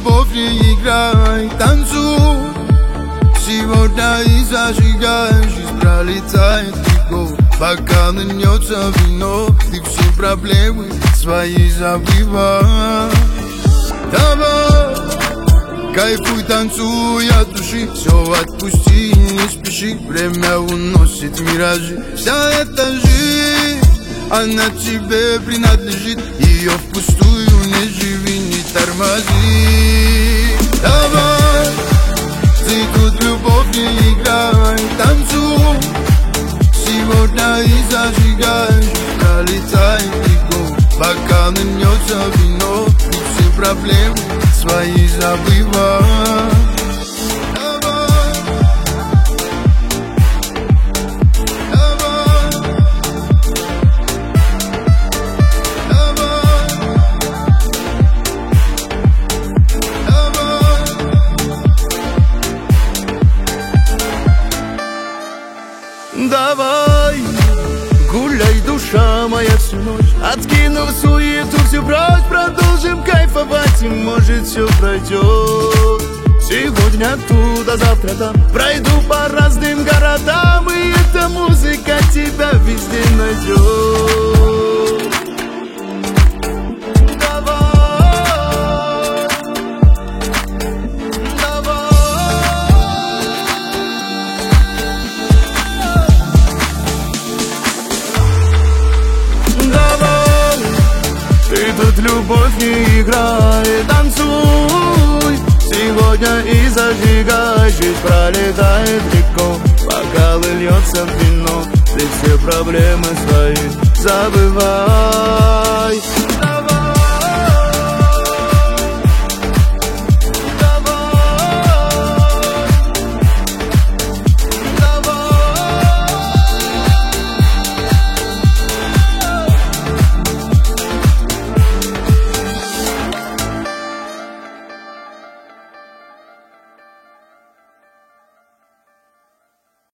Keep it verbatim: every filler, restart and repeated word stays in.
любовь не играй, танцуй. Сегодня и зажигай, жизнь пролетает легко. Пока нанется вино, ты все проблемы свои забывай. Давай, кайфуй, танцуй от души, все отпусти, не спеши. Время уносит миражи. Вся эта жизнь, она тебе принадлежит. Ее впустую не живи, не тормози. Давай, ты тут любовь не играй, танцуй. Сегодня и зажигай, пролетает легко. Пока нанется вино, и все проблемы свои забывай. Давай, гуляй, душа моя, всю ночь. Откинув суету, всю прочь, продолжим кайфовать, и может все пройдет. Сегодня оттуда, завтра там. Пройду по разным городам, и эта музыка тебя везде найдет. Тут любовь не играй, танцуй. Сегодня и зажигай, жизнь пролетает легко. Пока льется вино, ты все проблемы свои забывай.